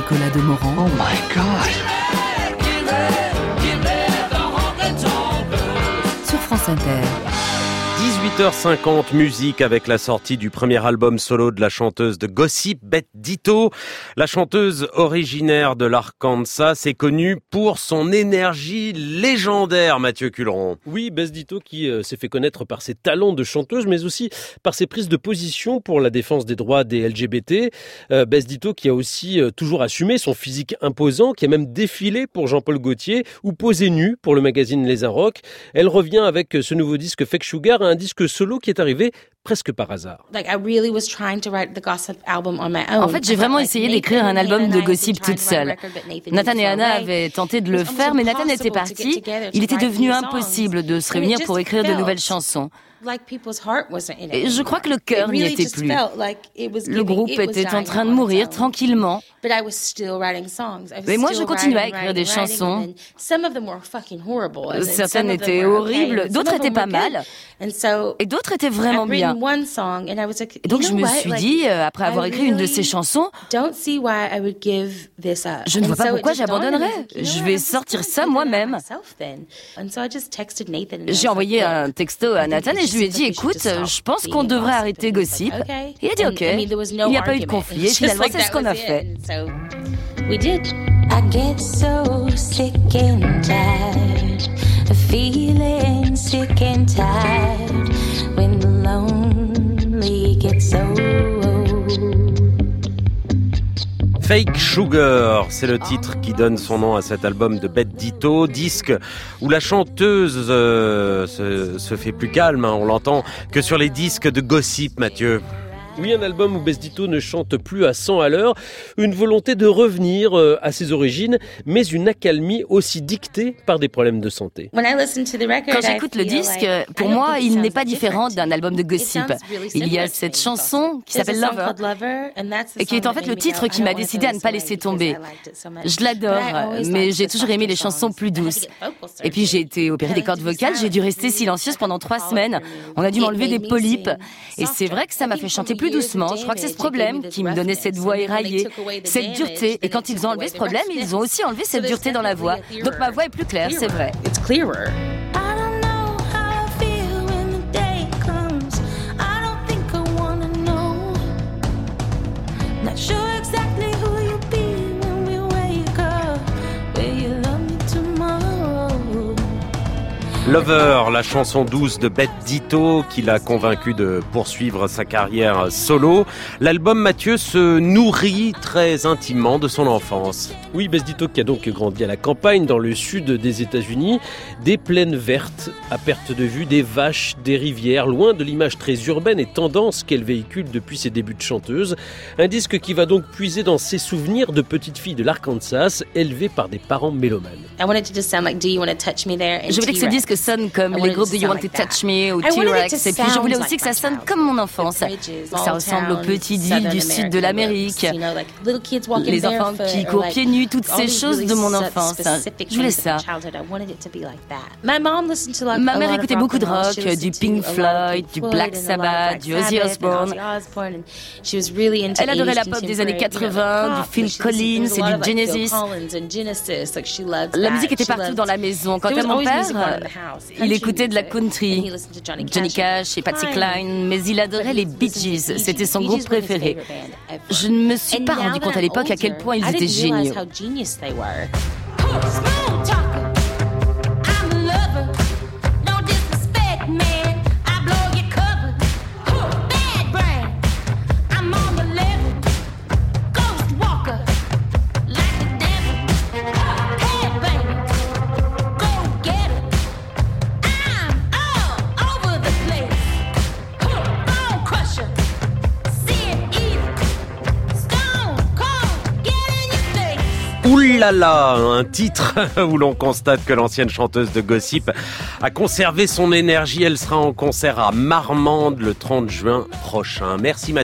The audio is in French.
Nicolas Demorand. Oh my God! Sur France Inter. 18h50, musique avec la sortie du premier album solo de la chanteuse de Gossip, Beth Ditto. La chanteuse originaire de l'Arkansas est connue pour son énergie légendaire, Mathieu Culeron. Oui, Beth Ditto qui s'est fait connaître par ses talents de chanteuse, mais aussi par ses prises de position pour la défense des droits des LGBT. Beth Ditto qui a aussi toujours assumé son physique imposant, qui a même défilé pour Jean-Paul Gaultier ou posé nue pour le magazine Les Inrocks. Elle revient avec ce nouveau disque Fake Sugar, un disque solo qui est arrivé presque par hasard. En fait, j'ai vraiment essayé d'écrire un album de gossip toute seule. Nathan et Anna avaient tenté de le faire, mais Nathan était parti. Il était devenu impossible de se réunir pour écrire de nouvelles chansons. Et je crois que le cœur n'y était plus. Le groupe était en train de mourir tranquillement. Mais moi, je continuais à écrire des chansons. Certaines étaient horribles, d'autres étaient pas mal. Et d'autres étaient vraiment bien. Et donc je me suis dit, après avoir écrit une de ces chansons, je ne vois pas pourquoi j'abandonnerais. Je vais sortir ça moi-même. J'ai envoyé un texto à Nathan et je lui ai dit, écoute, je pense qu'on devrait arrêter Gossip. Il a dit ok. Il n'y a pas eu de conflit et finalement c'est ce qu'on a fait. I get so sick and tired of feeling sick and tired when the lonely gets so old. Fake Sugar, c'est le titre qui donne son nom à cet album de Beth Ditto, disque où la chanteuse se fait plus calme, on l'entend, que sur les disques de Gossip, Mathieu. Oui, un album où Beth Ditto ne chante plus à 100 à l'heure, une volonté de revenir à ses origines, mais une accalmie aussi dictée par des problèmes de santé. Quand j'écoute le disque, pour moi, il n'est pas différent d'un album de gossip. Il y a cette chanson qui s'appelle Lover, et qui est en fait le titre qui m'a décidé à ne pas laisser tomber. Je l'adore, mais j'ai toujours aimé les chansons plus douces. Et puis j'ai été opérée des cordes vocales, j'ai dû rester silencieuse pendant 3 semaines. On a dû m'enlever des polypes, et c'est vrai que ça m'a fait chanter plus doucement. Je crois que c'est ce problème qui me donnait cette voix éraillée, cette dureté. Et quand ils ont enlevé ce problème, ils ont aussi enlevé cette dureté dans la voix. Donc ma voix est plus claire, c'est vrai. Lover, la chanson douce de Beth Ditto qui l'a convaincu de poursuivre sa carrière solo. L'album, Mathieu, se nourrit très intimement de son enfance. Oui, Beth Ditto qui a donc grandi à la campagne dans le sud des États-Unis, des plaines vertes à perte de vue, des vaches, des rivières, loin de l'image très urbaine et tendance qu'elle véhicule depuis ses débuts de chanteuse. Un disque qui va donc puiser dans ses souvenirs de petite fille de l'Arkansas, élevée par des parents mélomanes. Je voulais que ce disque sonne comme les groupes de You Want to Touch Me ou T-Rex, et puis je voulais aussi que ça sonne comme mon enfance. Ça ressemble aux petites îles du sud de l'Amérique, les enfants qui courent pieds nus, toutes ces choses de mon enfance. Je voulais ça. Ma mère écoutait beaucoup de rock, du Pink Floyd, du Black Sabbath, du Ozzy Osbourne. Elle adorait la pop des années 80, du Phil Collins et du Genesis. La musique était partout dans la maison. Quant à mon père, il écoutait de la country, Johnny Cash et Patsy Cline, mais il adorait les Bee Gees. C'était son groupe préféré. Je ne me suis pas rendu compte à l'époque à quel point ils étaient géniaux. Ouh là là, un titre où l'on constate que l'ancienne chanteuse de Gossip a conservé son énergie. Elle sera en concert à Marmande le 30 juin prochain. Merci Mathieu.